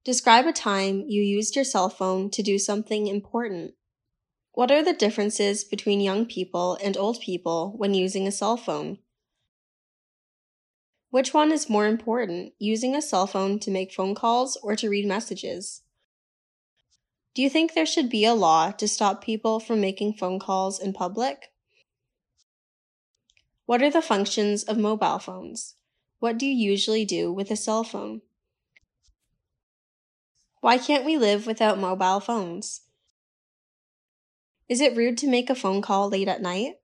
Describe a time you used your cell phone to do something important. What are the differences between young people and old people when using a cell phone? Which one is more important, using a cell phone to make phone calls or to read messages? Do you think there should be a law to stop people from making phone calls in public? What are the functions of mobile phones? What do you usually do with a cell phone? Why can't we live without mobile phones? Is it rude to make a phone call late at night?